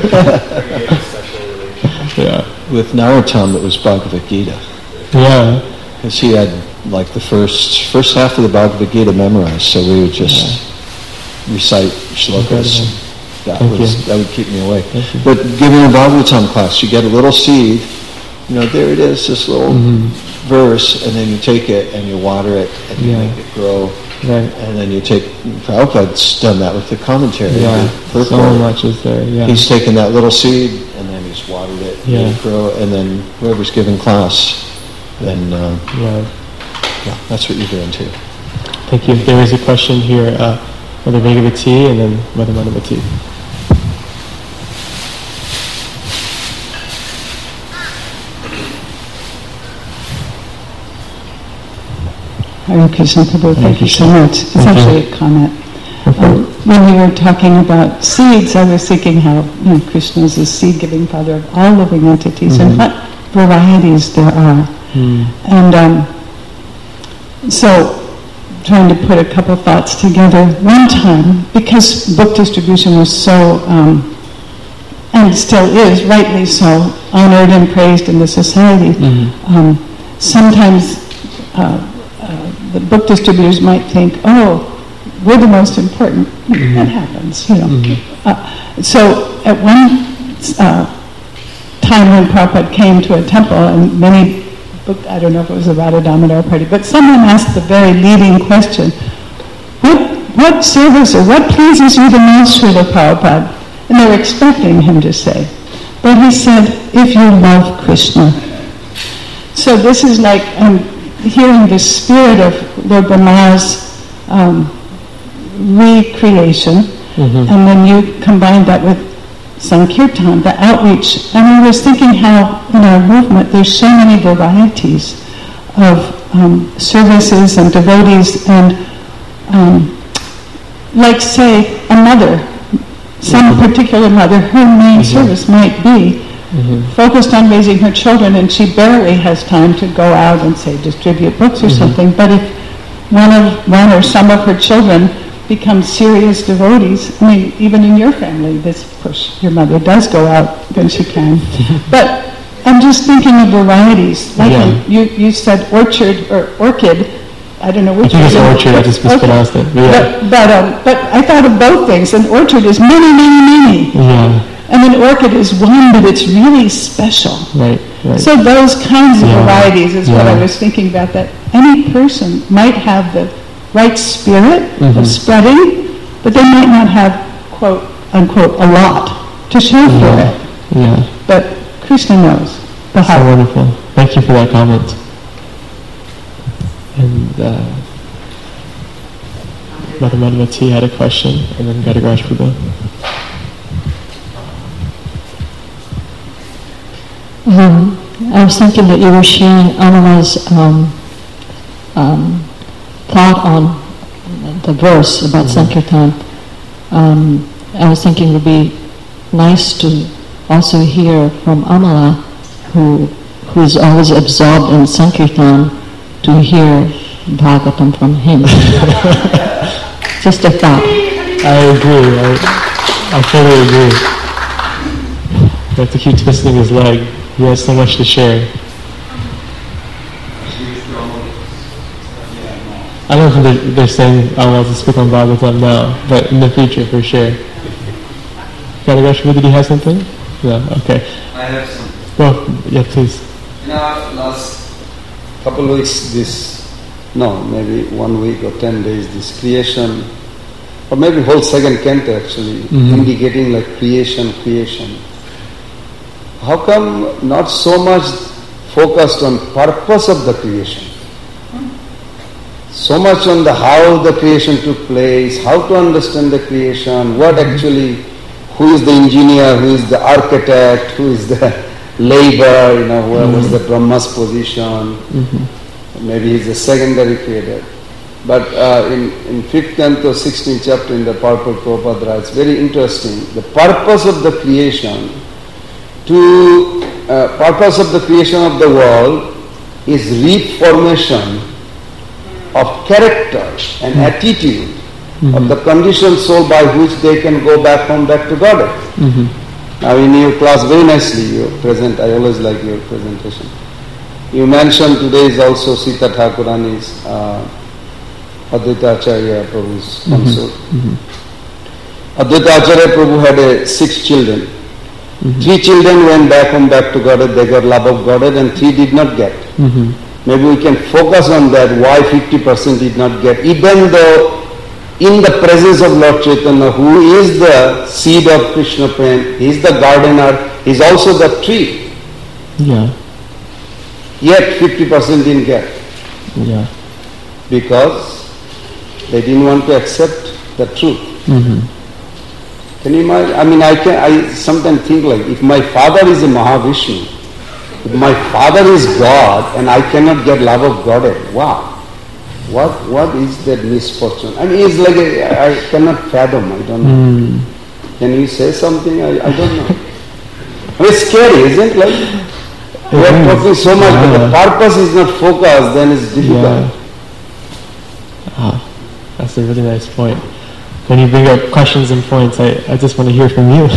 yeah, With Narottam, it was Bhagavad Gita, yeah, because he had like the first first half of the Bhagavad Gita memorized, so we would just recite shlokas. That Thank was you. that would keep me awake. Thank you. But giving a Bhagavatam class, you get a little seed. You know, there it is, this little Mhm. verse, and then you take it and you water it and you Yeah. make it grow. right. And then you take, Prabhupada's done that with the commentary. Yeah, the so purport. much is there. Yeah, He's taken that little seed and then he's watered it, Yeah. made it grow, and then whoever's giving class, then uh, yeah. yeah, that's what you're doing too. Thank you. There is a question here, uh, Mother Bhagavati and then Mother Madhavati. Hare Krishna Prabhu, Hare thank you so Krishna. much. It's Thank you. actually a comment. Um, when you were talking about seeds, I was thinking how you know, Krishna is the seed-giving father of all living entities, and what varieties there are. And um, so, trying to put a couple thoughts together. One time, because book distribution was so, um, and still is, rightly so, honored and praised in the society, um, sometimes uh, uh, the book distributors might think, oh, we're the most important. That happens, you know. Uh, so at one uh, time when Prabhupada came to a temple, and many book, I don't know if it was a Radha Damodar party, but someone asked the very leading question, what what service or what pleases you the most, Srila Prabhupada? And they were expecting him to say. But he said, if you love Krishna. So this is like um, hearing the spirit of Lord Brahma's um, recreation, Mhm. and then you combine that with Sankirtan, the outreach. And I was thinking how in our movement there's so many varieties of um, services and devotees, and um, like say a mother, some particular mother, her main service might be focused on raising her children, and she barely has time to go out and say distribute books or something. But if one of one or some of her children become serious devotees, I mean, even in your family, this, of course, your mother does go out when she can. But I'm just thinking of varieties. Like Yeah. in- you, you said orchard or orchid. I don't know I which think it's one. orchard, I just mispronounced it. But yeah. But, but, um, but I thought of both things. An orchard is many, many, many. Yeah, And an orchid is one, but it's really special. right, right. So those kinds of Yeah. varieties is what I Yeah. was thinking about, that any person might have the right spirit Mhm. of spreading, but they might not have, quote, unquote, a lot to show for Yeah. it. Yeah, But Krishna knows. the So heart. wonderful. Thank you for that comment. And uh, Mother Madhumati had a question, and then Gadagraj Prabhu. Um, I was thinking that you were sharing Amala's um, um, thought on the verse about Sankirtan. Um, I was thinking it would be nice to also hear from Amala, who who is always absorbed in Sankirtan, to hear Bhagavatam from him. Just a thought. I agree. I, I totally agree. You have to keep twisting his leg. He has so much to share. I don't know if they're, they're saying I'm allowed to speak on Bhagavatam now, but in the future for sure. Gadagraj, did he have something? No? Okay. I have some. Well, yeah, please. In our last couple of weeks, this, no, maybe one week or ten days, this creation, or maybe whole second canto actually, Mhm. indicating like creation, creation. How come not so much focused on purpose of the creation? So much on the how the creation took place, how to understand the creation, what actually, who is the engineer, who is the architect, who is the labor, you know, where was the Brahma's position, Mhm. maybe he's a secondary creator. But uh, in, in fifth canto, sixteenth chapter in the Purport Prabhupada writes, very interesting, the purpose of the creation, to uh, purpose of the creation of the world is reformation of character and attitude of the conditioned soul by which they can go back home, back to Godhead. Mhm. Now in your class, very nicely you present, I always like your presentation. You mentioned today is also Sita Thakurani's uh, Advaita Acharya Prabhu's consort. Mhm. Advaita Acharya Prabhu had uh, six children. Three children went back home, back to Godhead, they got love of Godhead, and three did not get. Mhm. Maybe we can focus on that, why fifty percent did not get, even though in the presence of Lord Chaitanya, who is the seed of Krishna Prem, he is the gardener, he is also the tree. Yeah. Yet fifty percent didn't get, Yeah. because they didn't want to accept the truth. Mhm. Can you imagine? I mean, I can. I sometimes think like, if my father is a Mahavishnu, if my father is God, and I cannot get love of Godhead, wow, what what is that misfortune? I mean, it's like a, I cannot fathom. I don't know. Mm. Can you say something? I, I don't know. I mean, it's scary, isn't it? Like we are is. talking so much, but the Yeah. purpose is not focused. Then it's difficult. Yeah. Ah, that's a really nice point. When you bring up questions and points, I, I just want to hear from you.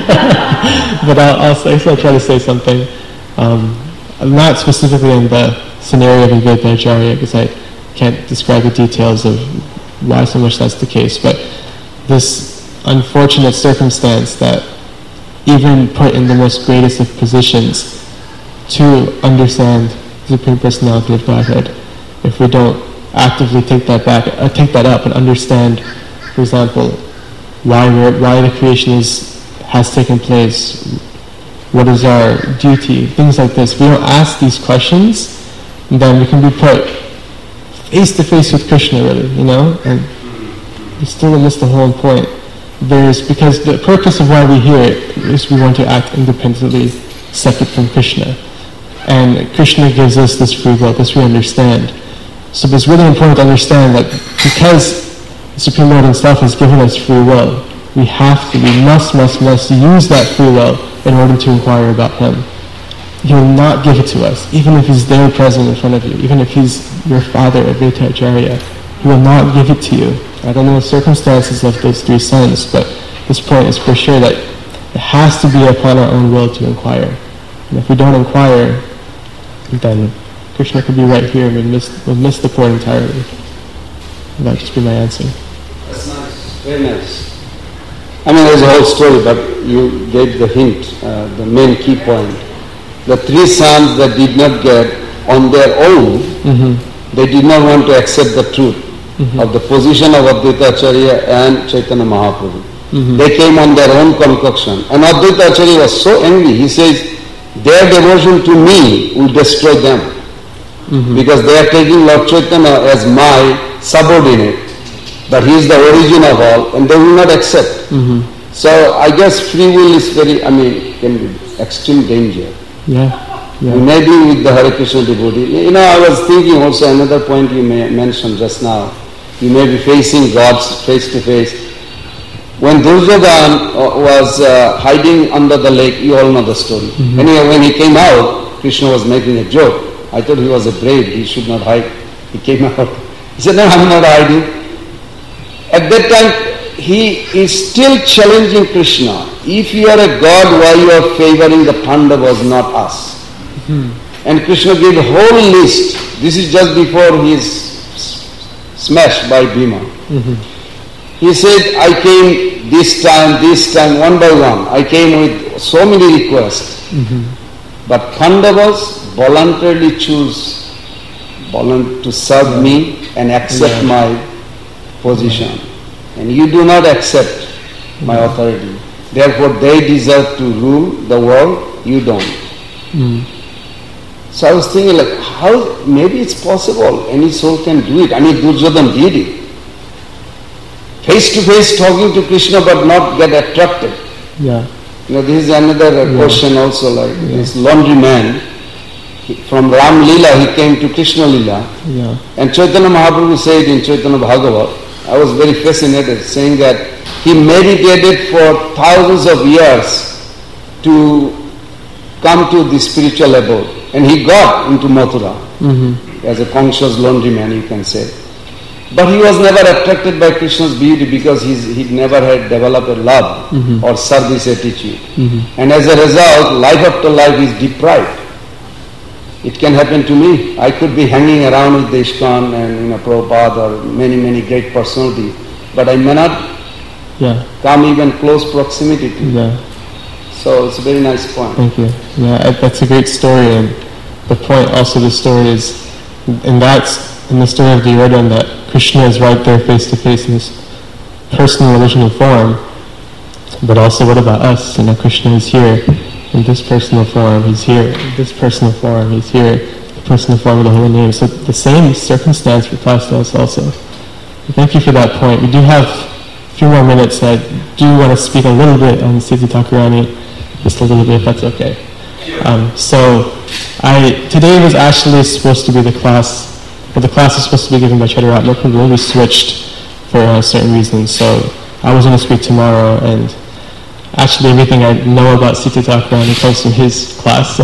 But I'll, I'll, say, I'll try to say something. Um, not specifically in the scenario of Advaita Acharya, because I can't describe the details of why so much that's the case, but this unfortunate circumstance that even put in the most greatest of positions to understand the Supreme Personality of Godhead, if we don't actively take that back, uh, take that up and understand, for example, why we're, why the creation is has taken place, what is our duty, things like this. We don't ask these questions, then we can be put face to face with Krishna, really, you know, and we still miss the whole point. There's because the purpose of why we hear it is we want to act independently, separate from Krishna, and Krishna gives us this free will, this we understand. So it's really important to understand that because the Supreme Lord Himself has given us free will, we have to, we must, must, must use that free will in order to inquire about Him. He will not give it to us, even if He's there present in front of you, even if He's your father, Advaita Acharya. He will not give it to you. I don't know the circumstances of those three sons, but this point is for sure that it has to be upon our own will to inquire. And if we don't inquire, then Krishna could be right here and we'll miss, we'll miss the point entirely. That would just be my answer. That's nice. Very nice. I mean, there's a whole story, but you gave the hint, uh, the main key point. The three sons that did not get on their own, Mm-hmm. they did not want to accept the truth Mm-hmm. of the position of Advaita Acharya and Chaitanya Mahaprabhu. Mm-hmm. They came on their own concoction. And Advaita Acharya was so angry. He says, their devotion to me will destroy them. Mm-hmm. Because they are taking Lord Chaitanya as my subordinate, but he is the origin of all, and they will not accept. Mm-hmm. So I guess free will is very, I mean, can be extreme danger. Yeah. yeah. You may be with the Hare Krishna devotee. You know, I was thinking also another point you may mentioned just now. You may be facing God face to face. When Duryodhana was uh, hiding under the lake, you all know the story. Mm-hmm. Anyway, when he came out, Krishna was making a joke. I thought he was a brave, he should not hide. He came out. He said, no, I'm not hiding. At that time, he is still challenging Krishna. If you are a god, why you are favoring the Pandavas, not us? Mm-hmm. And Krishna gave a whole list. This is just before he is smashed by Bhima. Mm-hmm. He said, I came this time, this time, one by one. I came with so many requests. Mm-hmm. But Pandavas voluntarily choose volunt- to serve me and accept yeah. my position. And you do not accept my yeah. authority. Therefore, they deserve to rule the world, you don't. Mm. So I was thinking like, how, maybe it's possible, any soul can do it. I mean, Duryodhana did it. Face to face talking to Krishna but not get attracted. Yeah. You know, this is another uh, yeah. question also, like yeah. this laundry man, he, from Ram Leela he came to Krishna Leela. Yeah. And Chaitanya Mahaprabhu said in Chaitanya Bhagavat, I was very fascinated, saying that he meditated for thousands of years to come to the spiritual abode. And he got into Mathura mm-hmm. as a conscious laundry man, you can say. But he was never attracted by Krishna's beauty because he's, he never had developed a love mm-hmm. or service attitude. Mm-hmm. And as a result, life after life is deprived. It can happen to me. I could be hanging around with the ISKCON and you know, Prabhupada or many, many great personalities, but I may not yeah. come even close proximity to yeah. them. So it's a very nice point. Thank you. Yeah, that's a great story. And the point also of the story is, and that's in the story of Duryodhana, that Krishna is right there face to face in this personal original form. But also, what about us? You know, Krishna is here in this personal form. He's here in this personal form. He's here in the personal form of the holy name. So the same circumstance applies to us also. Thank you for that point. We do have a few more minutes. I do want to speak a little bit on Sita Thakurani, just a little bit, if that's okay. Um, so, I today was actually supposed to be the class. Well, the class is supposed to be given by Chaitarama Prabhu. We switched for uh, certain reasons, so I was going to speak tomorrow, and actually everything I know about Sita Thakurani comes from his class, so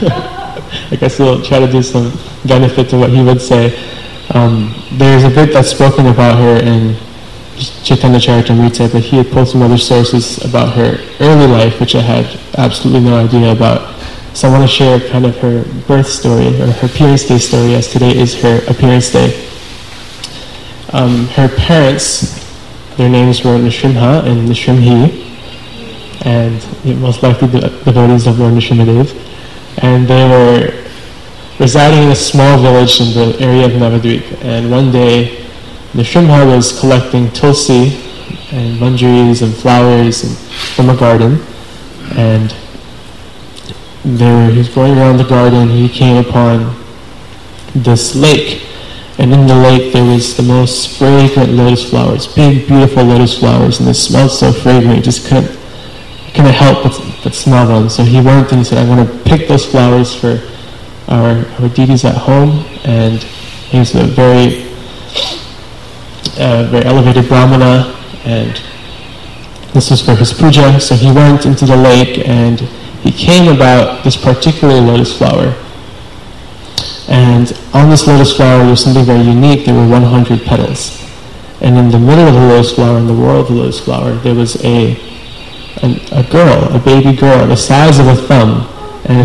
I guess we'll try to do some benefit to what he would say. Um, there's a bit that's spoken about her in Chaitanya Charitamrita, but he had pulled some other sources about her early life, which I had absolutely no idea about. So I want to share kind of her birth story, or her appearance day story, as today is her appearance day. Um, her parents, their names were Nrsimha and Nrsimhi, and most likely the devotees of Lord Nrsimhadev. And they were residing in a small village in the area of Navadvip. And one day, Nrsimha was collecting tulsi and manjaris and flowers and, from a garden, and There, he was going around the garden, he came upon this lake, and in the lake there was the most fragrant lotus flowers, big, beautiful lotus flowers, and they smelled so fragrant, he just couldn't, couldn't help but, but smell them. So he went and he said, I'm going to pick those flowers for our, our deities at home, and he was a very, uh, very elevated brahmana, and this was for his puja. So he went into the lake, and he came about this particular lotus flower. And on this lotus flower there was something very unique. There were one hundred petals. And in the middle of the lotus flower, in the whorl of the lotus flower, there was a an, a girl, a baby girl, the size of a thumb. And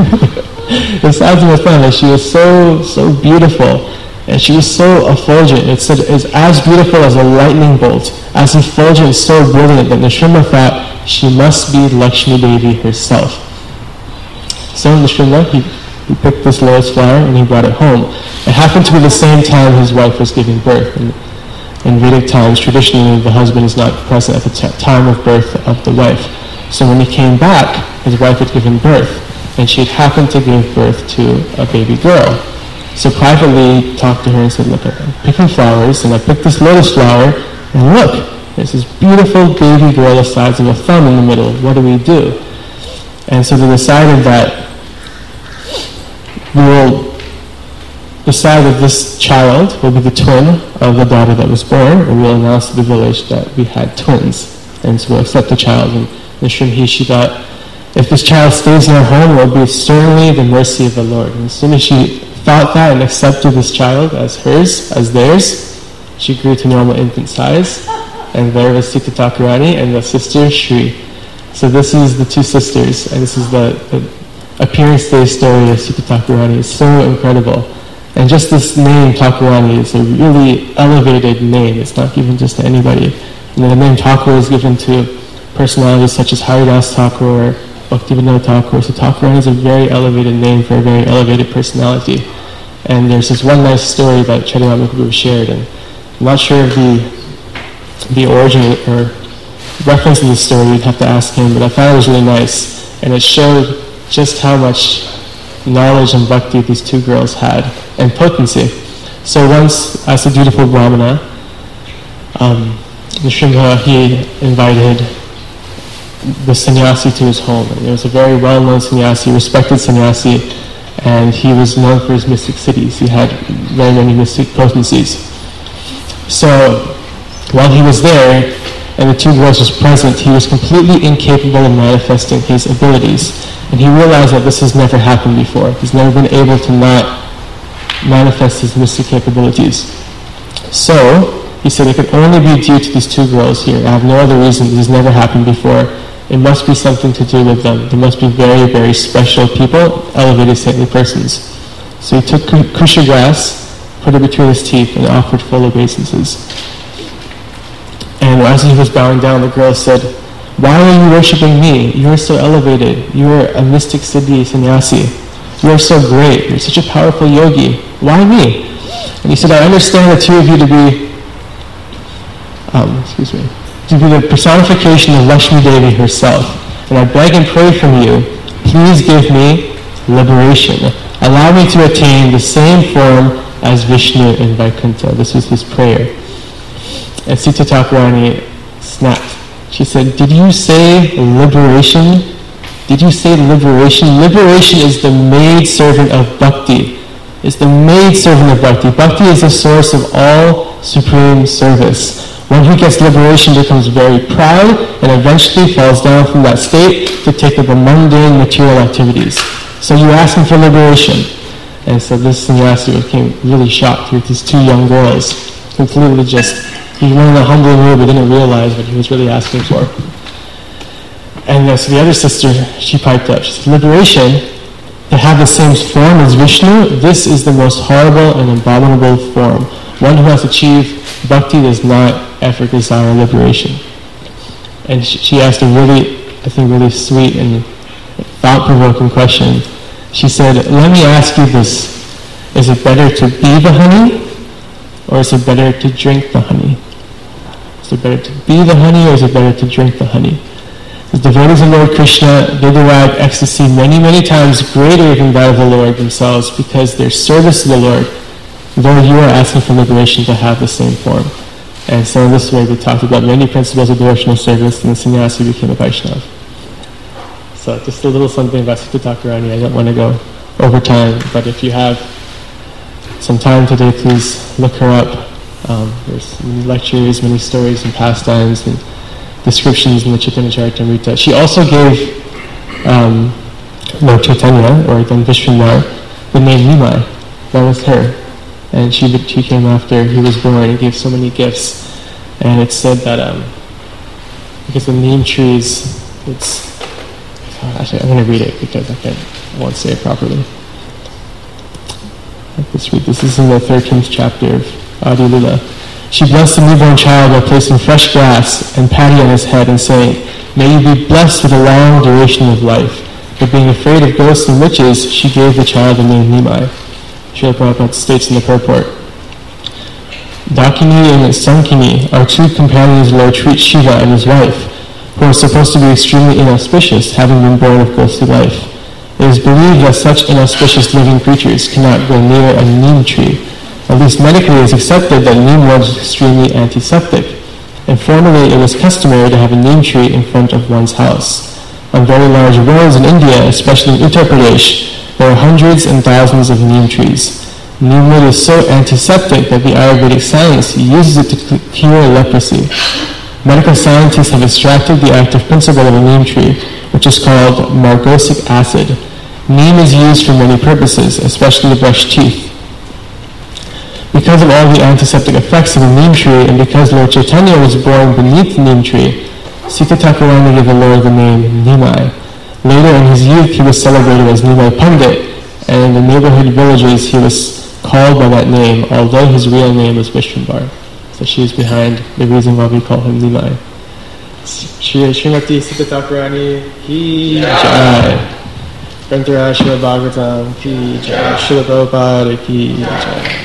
the size of a thumb, and she was so, so beautiful. And she was so effulgent. It said it's as beautiful as a lightning bolt, as effulgent, so brilliant that Nrsimha thought she must be Lakshmi Devi herself. So Nrsimha, he, he picked this lotus flower and he brought it home. It happened to be the same time his wife was giving birth. And in Vedic times, traditionally the husband is not present at the t- time of birth of the wife. So when he came back, his wife had given birth. and she had happened to give birth to a baby girl. So privately talked to her and said, look, I'm picking flowers, and I picked this lotus flower, and look, there's this beautiful baby girl the size of a thumb in the middle. What do we do? And so they decided that we will decide that this child will be the twin of the daughter that was born, and we'll announce to the village that we had twins. And so we'll accept the child. And the Shrimhi, thought, if this child stays in our home, it will be certainly the mercy of the Lord. And as soon as she thought that and accepted this child as hers, as theirs, she grew to normal infant size. And there was Sita Thakurani and the sister Shri. So this is the two sisters, and this is the, the appearance day story of Sita Thakurani. It's so incredible. And just this name, Thakurani, is a really elevated name. It's not given just to anybody. You know, the name Thakur is given to personalities such as Haridas Thakur or Bhaktivinoda Thakur. So Thakurani is a very elevated name for a very elevated personality. And there's this one nice story that Chaitanya Mahaprabhu shared, and I'm not sure of the the origin or reference in the story. You'd have to ask him, but I found it was really nice, and it showed just how much knowledge and bhakti these two girls had, and potency. So once, as a dutiful brahmana, um, Nrsimha, he invited the sannyasi to his home. And it was a very well-known sannyasi, respected sannyasi, and he was known for his mystic cities. He had very many mystic potencies. So while he was there, and the two girls was present, he was completely incapable of manifesting his abilities. And he realized that this has never happened before. He's never been able to not manifest his mystic capabilities. So he said it could only be due to these two girls here. I have no other reason. This has never happened before. It must be something to do with them. They must be very, very special people, elevated saintly persons. So he took kusha grass, put it between his teeth, and offered full obeisances. And as he was bowing down, the girl said, why are you worshipping me? You are so elevated. You are a mystic siddhi sannyasi. You are so great. You're such a powerful yogi. Why me? And he said, I understand the two of you to be, um, excuse me, to be the personification of Lakshmi Devi herself. And I beg and pray from you, please give me liberation. Allow me to attain the same form as Vishnu in Vaikuntha. This was his prayer. And Sita Thakurani snapped. She said, did you say liberation? Did you say liberation? Liberation is the maid-servant of bhakti. It's the maid-servant of bhakti. Bhakti is the source of all supreme service. One who gets liberation becomes very proud and eventually falls down from that state to take up the mundane material activities. So you're asking for liberation. And so this sannyasi became really shocked with these two young girls, completely just, he went in a humble mood but didn't realize what he was really asking for. And uh, so the other sister, she piped up. She said, liberation, to have the same form as Vishnu, this is the most horrible and abominable form. One who has achieved bhakti does not ever desire liberation. And she, she asked a really, I think, really sweet and thought-provoking question. She said, let me ask you this. Is it better to be the honey, or is it better to drink the honey? Is it better to be the honey, or is it better to drink the honey? The devotees of Lord Krishna, they derive ecstasy many, many times greater than that of the Lord themselves because their service to the Lord, though you are asking for liberation to have the same form. And so in this way we talked about many principles of devotional service, and the sannyasi became a Vaishnava. So just a little something about Sita Thakurani. I don't want to go over time, but if you have some time today, please look her up. Um, there's many lectures, many stories and pastimes and descriptions in the Chaitanya Charitamrita. She also gave um, Lord Chaitanya, or then Vishwambar, the name Nimai. That was her. And she she came after he was born and gave so many gifts. And it's said that um, because the neem trees, it's actually I'm going to read it because I can't I won't say it properly. Let's read this. This is in the thirteenth chapter of Adi Lila. She blessed the newborn child by placing fresh grass and paddy on his head and saying, may you be blessed with a long duration of life. But being afraid of ghosts and witches, she gave the child the name Nimai. Srila Prabhupada states in the purport, Dakini and Sankini are two companions of Lord Shiva and his wife, who are supposed to be extremely inauspicious, having been born of ghostly life. It is believed that such inauspicious living creatures cannot go near a neem tree. At least medically, it is accepted that neem wood is extremely antiseptic, and formerly it was customary to have a neem tree in front of one's house. On very large roads in India, especially in Uttar Pradesh, there are hundreds and thousands of neem trees. Neem wood is so antiseptic that the Ayurvedic science uses it to cure leprosy. Medical scientists have extracted the active principle of a neem tree, which is called margosic acid. Neem is used for many purposes, especially to brush teeth. Because of all the antiseptic effects of the neem tree, and because Lord Chaitanya was born beneath the neem tree, Sita Thakurani gave the Lord the name Nimai. Later in his youth, he was celebrated as Nimai Pandit, and in the neighborhood villages he was called by that name, although his real name was Vishwambar. So she is behind the reason why we call him Nimai. Shri Srimati Sita Thakurani ki jai. Grantara Srimad Bhagavatam ki jai. Srila Prabhupada ki jai.